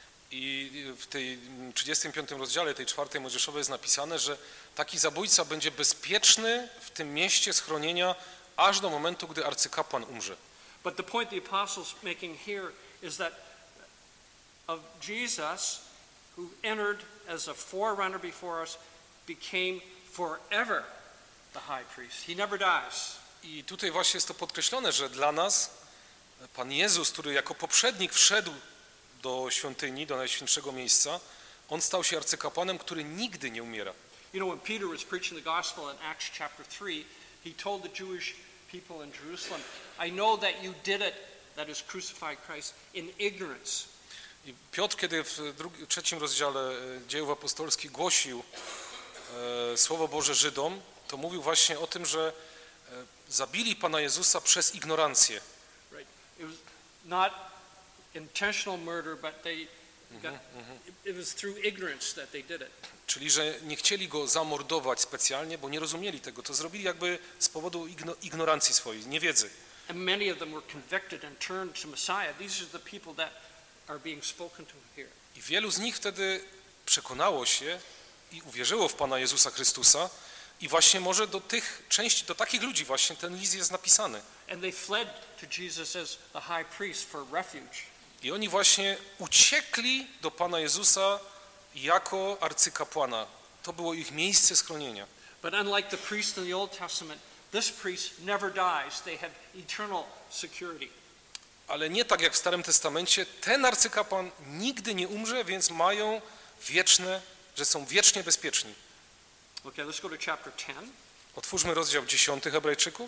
I w tej trzydziestym piątym rozdziale tej czwartej Mojżeszowej jest napisane, że taki zabójca będzie bezpieczny w tym mieście schronienia aż do momentu, gdy arcykapłan umrze. But the point the apostle's making here is that of Jesus, who entered as a forerunner before us, became forever the high priest. He never dies. I tutaj właśnie jest to podkreślone, że dla nas Pan Jezus, który jako poprzednik wszedł do świątyni, do najświętszego miejsca, on stał się arcykapłanem, który nigdy nie umiera. You know, when Peter was preaching the gospel in Acts chapter three, he told the Jewish people in Jerusalem, I know that you did it, that is crucified Christ, in ignorance. I Piotr, kiedy w drugim, trzecim rozdziale e, Dziejów Apostolskich głosił e, Słowo Boże Żydom, to mówił właśnie o tym, że e, zabili Pana Jezusa przez ignorancję. Right? It was not intentional murder, but they got, it was through ignorance that they did it. Czyli, że nie chcieli go zamordować specjalnie, bo nie rozumieli tego. To zrobili jakby z powodu igno, ignorancji swojej, niewiedzy. And many of them were convicted and turned to Messiah. These are the people that are being spoken to here. I wielu z nich wtedy przekonało się i uwierzyło w Pana Jezusa Chrystusa i właśnie może do tych części, do takich ludzi właśnie ten list jest napisany. And they fled to Jesus as the high priest for refuge. I oni właśnie uciekli do Pana Jezusa jako arcykapłana. To było ich miejsce schronienia. But unlike the priest in the Old Testament, this priest never dies. They have eternal security. Ale nie tak jak w Starym Testamencie, ten arcykapłan nigdy nie umrze, więc mają wieczne, że są wiecznie bezpieczni. Okay, let's go to chapter ten. Otwórzmy rozdział dziesiąty Hebrajczyków.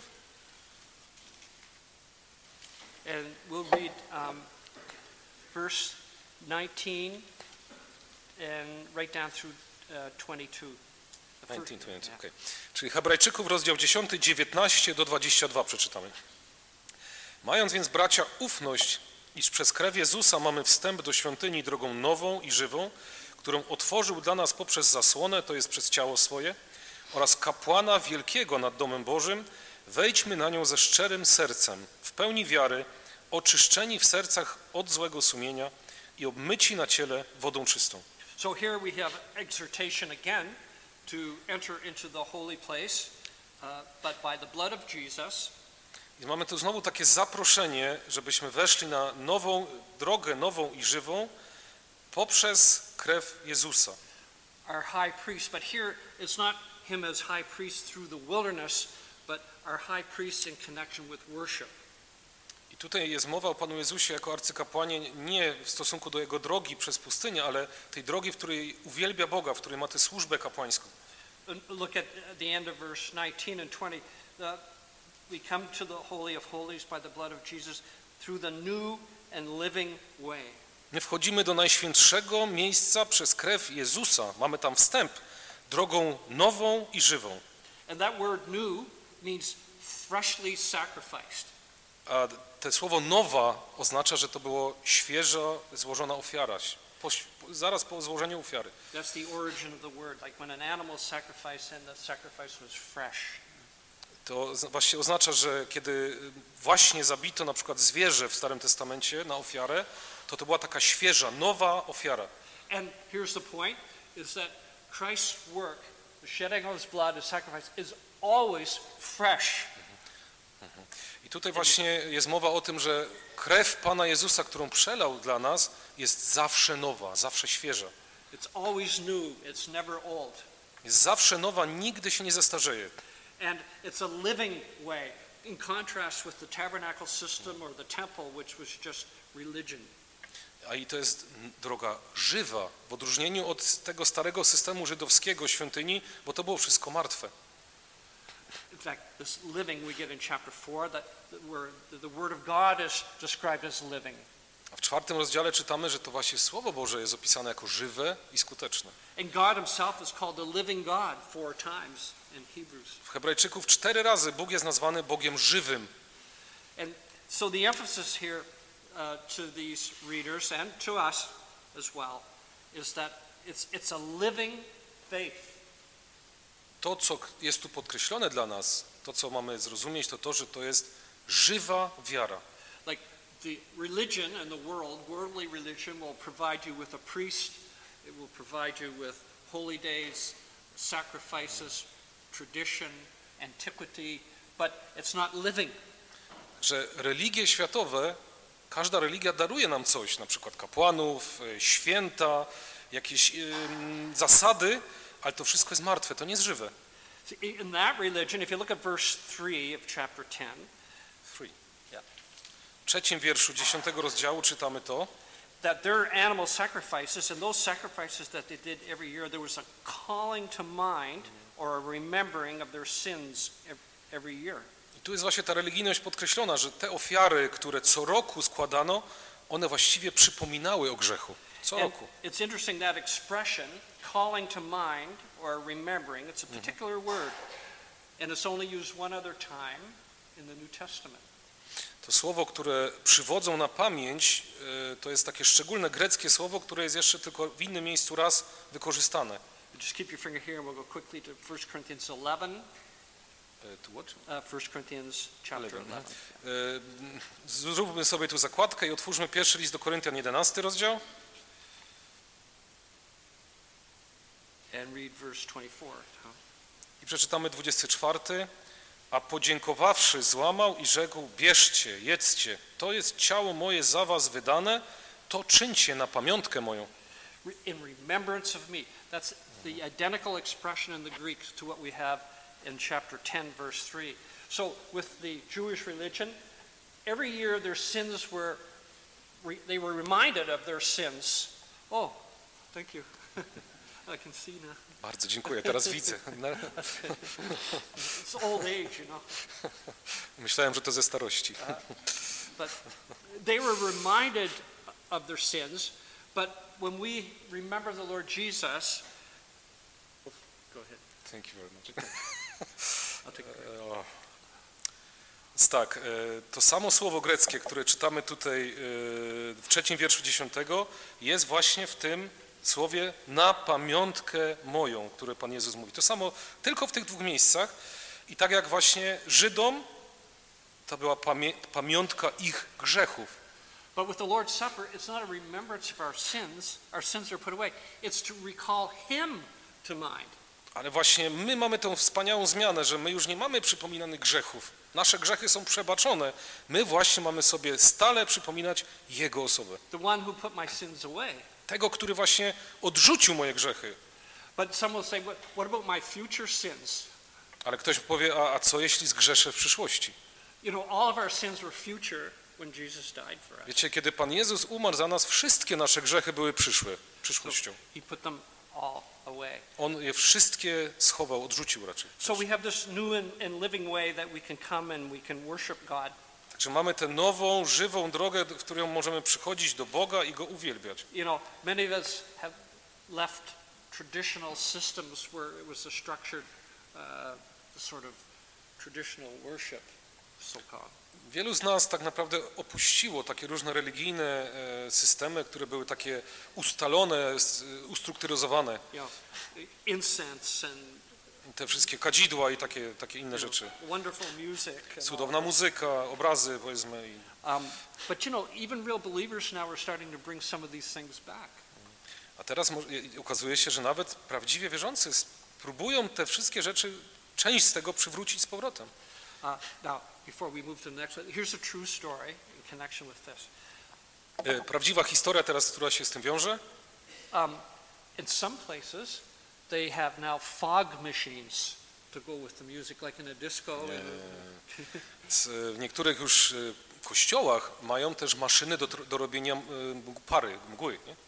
And we'll read um, verse nineteen and right down through uh, twenty-two. The first- dziewiętnaście, dwadzieścia, yeah. okay. Czyli Hebrajczyków, rozdział dziesiąty, dziewiętnaście do dwudziestego drugiego przeczytamy. Mając więc, bracia, ufność, iż przez krew Jezusa mamy wstęp do świątyni drogą nową i żywą, którą otworzył dla nas poprzez zasłonę, to jest przez ciało swoje, oraz kapłana wielkiego nad domem Bożym, wejdźmy na nią ze szczerym sercem, w pełni wiary, oczyszczeni w sercach od złego sumienia i obmyci na ciele wodą czystą. So here we have exhortation again to enter into the holy place, uh, but by the blood of Jesus. I mamy tu znowu takie zaproszenie, żebyśmy weszli na nową drogę, nową i żywą, poprzez krew Jezusa. Our high priest, but here it's not him as high priest through the wilderness, but our high priest in connection with worship. I tutaj jest mowa o Panu Jezusie jako arcykapłanie nie w stosunku do Jego drogi przez pustynię, ale tej drogi, w której uwielbia Boga, w której ma tę służbę kapłańską. Look at the end of verse nineteen and twenty. The, we come to the Holy of Holies by the blood of Jesus through the new and living way. My wchodzimy do najświętszego miejsca przez krew Jezusa. Mamy tam wstęp drogą nową i żywą. And that word new means freshly sacrificed. A to słowo nowa oznacza, że to było świeżo złożona ofiara, po, zaraz po złożeniu ofiary. That's the origin of the word, like when an animal sacrificed and the sacrifice was fresh. To właśnie oznacza, że kiedy właśnie zabito na przykład zwierzę w Starym Testamencie na ofiarę, to to była taka świeża, nowa ofiara. And here's the point, is that Christ's work, the shedding of his blood, his sacrifice, is always fresh. I tutaj właśnie jest mowa o tym, że krew Pana Jezusa, którą przelał dla nas, jest zawsze nowa, zawsze świeża. It's always new, it's never old. Jest zawsze nowa, nigdy się nie zestarzeje. And it's a living way, in contrast with the tabernacle system or the temple, which was just religion. A i to jest droga żywa, w odróżnieniu od tego starego systemu żydowskiego świątyni, bo to było wszystko martwe. In fact, this living we get in chapter four, that where the word of God is described as living. A w czwartym rozdziale czytamy, że to właśnie Słowo Boże jest opisane jako żywe i skuteczne. And God himself is called the living God four times in Hebrews. W Hebrajczyków cztery razy Bóg jest nazwany Bogiem żywym. And so the emphasis here uh, to these readers and to us as well is that it's it's a living faith. To, co jest tu podkreślone dla nas, to, co mamy zrozumieć, to to, że to jest żywa wiara. Like the religion and the world, worldly religion will provide you with a priest, it will provide you with holy days, sacrifices, tradition, antiquity, but it's not living. Że religie światowe, każda religia daruje nam coś, na przykład kapłanów, święta, jakieś yy, zasady, ale to wszystko jest martwe, to nie jest żywe. In that religion, if you look at verse three of chapter ten, Free. yeah. W trzecim wierszu dziesiątego rozdziału czytamy to, that their animal sacrifices and those sacrifices that they did every year, there was a calling to mind or a remembering of their sins every year. i tu jest właśnie ta religijność podkreślona, że te ofiary, które co roku składano, one właściwie przypominały o grzechu. Co And roku. it's interesting that expression, calling to mind or remembering, it's a particular word, and it's only used one other time in the New Testament. To słowo, które przywodzą na pamięć, to jest takie szczególne greckie słowo, które jest jeszcze tylko w innym miejscu raz wykorzystane. Just keep your finger here and we'll go quickly to First Corinthians eleven. To what? Uh, First Corinthians chapter eleven. Zróbmy sobie tu zakładkę i otwórzmy pierwszy list do Koryntian, jedenasty rozdział. And read verse twenty-four. I przeczytamy dwudziesty czwarty. A podziękowawszy złamał i rzekł, bierzcie, jedzcie, to jest ciało moje za was wydane, to czyńcie na pamiątkę moją. In remembrance of me. That's the identical expression in the Greek to what we have in chapter ten, verse three. So with the Jewish religion, every year their sins were, they were reminded of their sins. Oh, thank you. I can see now. Bardzo dziękuję, teraz widzę. It's old age, you know. Myślałem, że to ze starości. Uh, but they were reminded of their sins, but when we remember the Lord Jesus, go ahead. Thank you very much. I'll take it. Więc tak, to samo słowo greckie, które czytamy tutaj w trzecim wierszu dziesiątego, jest właśnie w tym słowie na pamiątkę moją, które Pan Jezus mówi. To samo tylko w tych dwóch miejscach i tak jak właśnie Żydom, to była pamię pamiątka ich grzechów. But with the Lord's Supper, it's not a remembrance of our sins. Our sins are put away. It's to recall Him to mind. Ale właśnie my mamy tą wspaniałą zmianę, że my już nie mamy przypominanych grzechów. Nasze grzechy są przebaczone. My właśnie mamy sobie stale przypominać Jego osobę. The one who put my sins away. Tego, który właśnie odrzucił moje grzechy. But some will say, what, what about my future sins? Ale ktoś powie, a, a co jeśli zgrzeszę w przyszłości? You know, all of our sins were future when Jesus died for us. Wiecie, kiedy Pan Jezus umarł za nas, wszystkie nasze grzechy były przyszłe, przyszłością. He put them all away. On je wszystkie schował, odrzucił raczej. So we have this new and, and living way that we can come and we can worship God. Także mamy tę nową, żywą drogę, w którą możemy przychodzić do Boga i Go uwielbiać. You know, many of us have left traditional systems where it was a structured, uh, sort of traditional worship, so-called. Wielu z nas tak naprawdę opuściło takie różne religijne e, systemy, które były takie ustalone, s- ustrukturyzowane. You know, incense and Te wszystkie kadzidła i takie, takie inne you rzeczy. know, wonderful music. and Cudowna all. muzyka, obrazy powiedzmy. I Um, but you know, even real believers now are starting to bring some of these things back. A teraz mo- i- okazuje się, że nawet prawdziwie wierzący s- próbują te wszystkie rzeczy, część z tego przywrócić z powrotem. Uh, now, before we move to the next one, here's a true story in connection with this. E, Prawdziwa historia teraz, która się z tym wiąże. Um, in some places, they have now fog machines to go with the music, like in a disco. and- Z, e, w niektórych już e, kościołach mają też maszyny do, tr- do robienia e, mg- pary, mgły. Nie?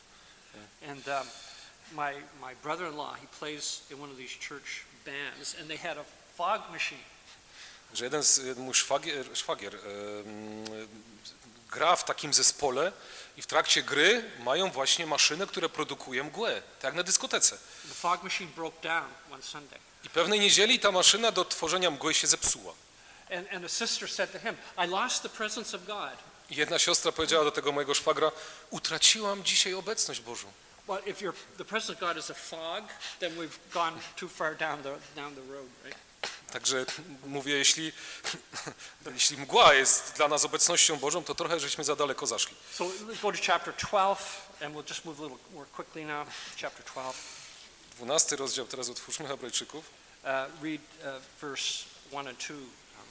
And um, my my brother-in-law, he plays in one of these church bands, and they had a fog machine. Że jeden z e, mój szwagier, szwagier e, m, gra w takim zespole i w trakcie gry mają właśnie maszynę, które produkuje mgłę, tak jak na dyskotece. The fog machine broke down one Sunday, I pewnej niedzieli ta maszyna do tworzenia mgły się zepsuła. and and a sister said to him, "I lost the presence of God." I jedna siostra powiedziała do tego mojego szwagra, utraciłam dzisiaj obecność Bożą. Well, if you're, the presence of God is a fog, then we've gone too far down the down the road, right? Także mówię, jeśli, jeśli mgła jest dla nas obecnością Bożą, to trochę żeśmy za daleko zaszli. So let's go to chapter twelve, and we'll just move a little more quickly now. Chapter twelve. Dwunasty rozdział, teraz otwórzmy Hebrajczyków. Uh, read uh, verse one and two.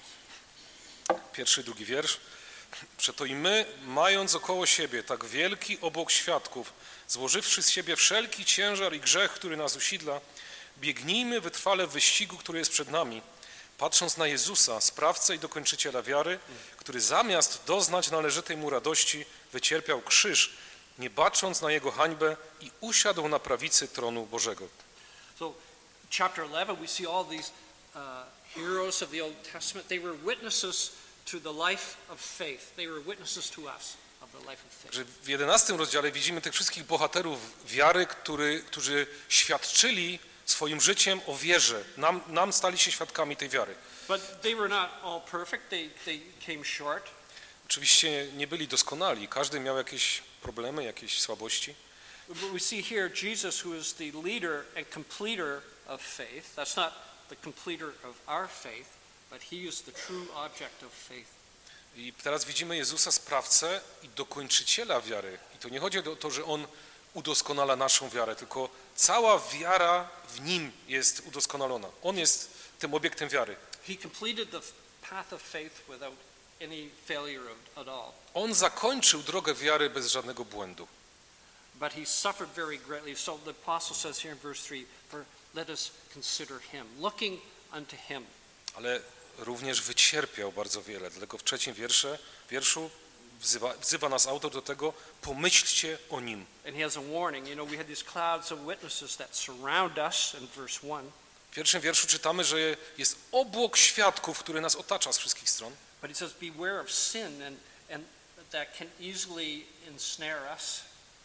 Pierwszy i drugi wiersz. Przeto i my, mając około siebie tak wielki obłok świadków, złożywszy z siebie wszelki ciężar i grzech, który nas usidla, biegnijmy wytrwale w wyścigu, który jest przed nami, patrząc na Jezusa, sprawcę i dokończyciela wiary, który zamiast doznać należytej mu radości, wycierpiał krzyż, nie bacząc na jego hańbę i usiadł na prawicy tronu Bożego. So, chapter eleven, we see all these uh, heroes of the Old Testament. They were witnesses to the life of faith. They were witnesses to us of the life of faith. Że w jedenastym rozdziale widzimy tych wszystkich bohaterów wiary, który, którzy świadczyli swoim życiem o wierze. Nam, nam stali się świadkami tej wiary. But they were not all perfect. They they came short. Oczywiście nie byli doskonali, każdy miał jakieś problemy, jakieś słabości. But we see here Jesus, who is the leader and completer of faith. That's not the completer of our faith, but he is the true object of faith. I teraz widzimy Jezusa sprawcę i dokończyciela wiary. I to nie chodzi o to, że On udoskonala naszą wiarę, tylko cała wiara w Nim jest udoskonalona. On jest tym obiektem wiary. He completed the path of faith without any failure of, at all. On zakończył drogę wiary bez żadnego błędu. But he suffered very greatly. So the apostle says here in verse three, for let us consider him, looking unto him. Ale również wycierpiał bardzo wiele. Dlatego w trzecim wiersze, wierszu wzywa, wzywa nas autor do tego, pomyślcie o Nim. And he has a warning. You know, we had these clouds of witnesses that surround us in verse one. W pierwszym wierszu czytamy, że jest obłok świadków, który nas otacza z wszystkich stron. But he says, beware of sin, and, and that can easily ensnare us.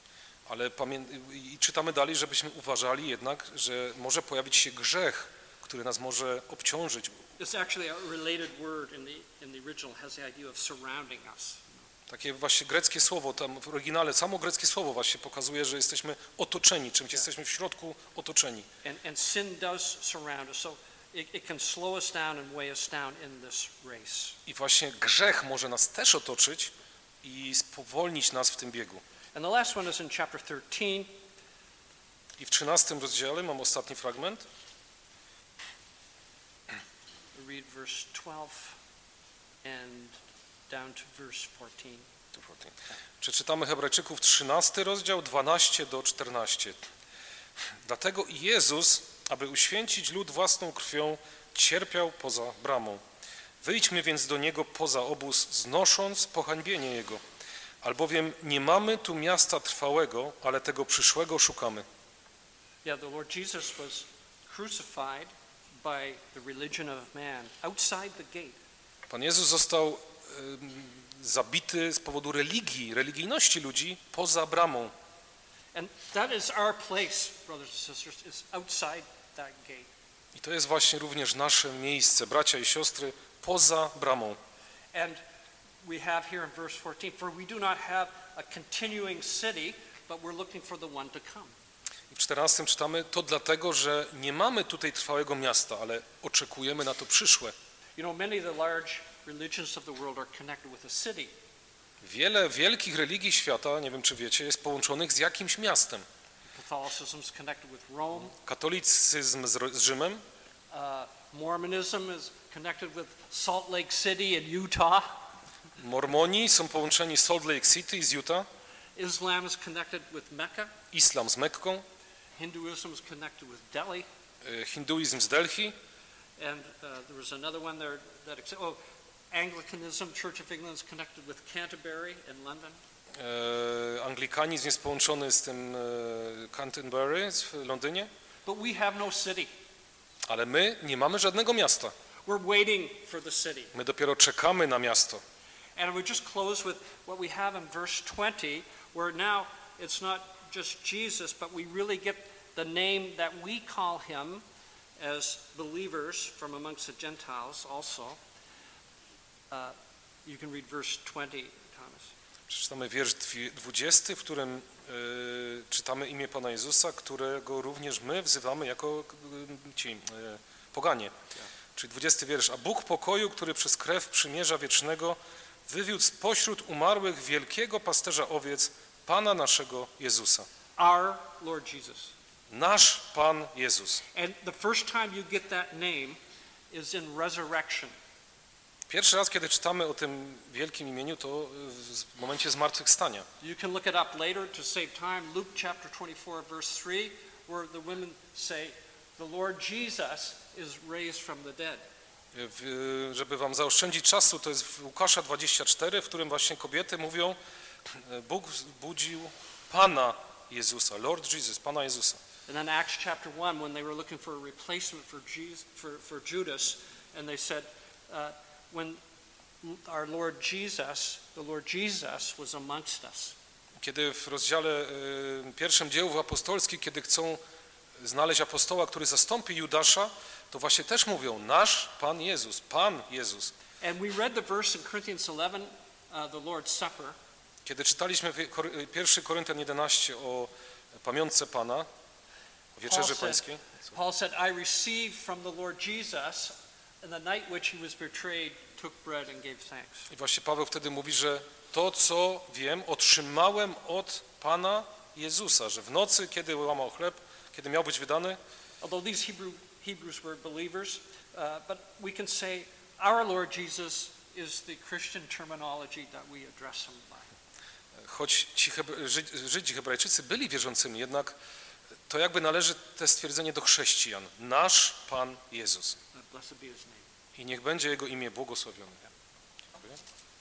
Ale pamię- i czytamy dalej, żebyśmy uważali jednak, że może pojawić się grzech, który nas może obciążyć. It's actually a related word in the, in the original, has the idea of surrounding us. Takie właśnie greckie słowo, tam w oryginale samo greckie słowo właśnie pokazuje, że jesteśmy otoczeni, czymś jesteśmy w środku otoczeni. And, and sin does surround us, so it, it can slow us down and weigh us down in this race. I właśnie grzech może nas też otoczyć i spowolnić nas w tym biegu. And the last one is in chapter thirteen. I w trzynastym rozdziale mam ostatni fragment. We read verse twelve and down to verse fourteen. Przeczytamy Hebrajczyków trzynasty rozdział, dwanaście do czternastu. Dlatego i Jezus, aby uświęcić lud własną krwią, cierpiał poza bramą. Wyjdźmy więc do Niego poza obóz, znosząc pohańbienie Jego. Albowiem nie mamy tu miasta trwałego, ale tego przyszłego szukamy. Yeah, the Lord Jesus was crucified by the religion of man outside the gate. Pan Jezus został y, zabity z powodu religii, religijności ludzi poza bramą. And that is our place, brothers and sisters, is outside that gate. I to jest właśnie również nasze miejsce, bracia i siostry, poza bramą. And we have here in verse fourteen, for we do not have a continuing city, but we're looking for the one to come. I w czternastym czytamy, to dlatego, że nie mamy tutaj trwałego miasta, ale oczekujemy na to przyszłe. You know, many of the large religions of the world are connected with a city. Wiele wielkich religii świata, nie wiem czy wiecie, jest połączonych z jakimś miastem. Catholicism is connected with Rome. Katolicyzm z, z Rzymem, Uh, Mormonism is connected with Salt Lake City in Utah. Mormoni są połączeni z Salt Lake City z Utah, Islam is connected with Mecca. Islam z Mekką, Hinduism is connected with Delhi. e, hinduizm z Delhi, And uh, there was another one there that, ex- oh, Anglicanism, Church of England is connected with Canterbury in London. e, anglikanizm jest połączony z tym e, Canterbury w Londynie, But we have no city. ale my nie mamy żadnego miasta. We're waiting for the city. My dopiero czekamy na miasto. And I would just close with what we have in verse twenty, where now it's not just Jesus, but we really get the name that we call him as believers from amongst the Gentiles also. Uh, you can read verse twenty, Thomas. Przeczytamy wiersz dwudziesty, w którym y, czytamy imię Pana Jezusa, którego również my wzywamy jako y, ci y, poganie. Czyli dwudziesty wiersz. A Bóg pokoju, który przez krew przymierza wiecznego wywiódł spośród umarłych wielkiego pasterza owiec, Pana naszego Jezusa. Our Lord Jesus. Nasz Pan Jezus. And the first time you get that name is in resurrection. Pierwszy raz, kiedy czytamy o tym wielkim imieniu, to w momencie zmartwychwstania. You can look it up later to save time. Luke chapter twenty-four, verse three, where the women say, the Lord Jesus is raised from the dead. W, żeby wam zaoszczędzić czasu, to jest w Łukasza dwadzieścia cztery, w którym właśnie kobiety mówią, Bóg budził Pana Jezusa, Lord Jesus, Pana Jezusa. And then Acts chapter one, when they were looking for a replacement for, Jesus, for, for Judas, and they said, uh, when our Lord Jesus, the Lord Jesus was amongst us. Kiedy w rozdziale y, pierwszym Dziejów Apostolskich, kiedy chcą znaleźć apostoła, który zastąpi Judasza, to właśnie też mówią, nasz Pan Jezus, Pan Jezus. And we read the verse in Corinthians eleven, uh, the Lord's Supper. Kiedy czytaliśmy pierwszy Koryntian jedenaście o pamiątce Pana, o wieczerzy Paul said, pańskiej, Paul said, I received from the Lord Jesus, in the night which he was betrayed, took bread and gave thanks. i właśnie Paweł wtedy mówi, że to, co wiem, otrzymałem od Pana Jezusa, że w nocy, kiedy łamał chleb, kiedy miał być wydany, Although these Hebrew, Hebrews were believers, uh, but we can say our Lord Jesus is the Christian terminology that we address him by. choć ci Hebra- Żydzi, Żydzi Hebrajczycy byli wierzącymi, jednak to jakby należy te stwierdzenie do chrześcijan. Nasz Pan Jezus. Blessed be his name. I niech będzie Jego imię błogosławione. Dziękuję.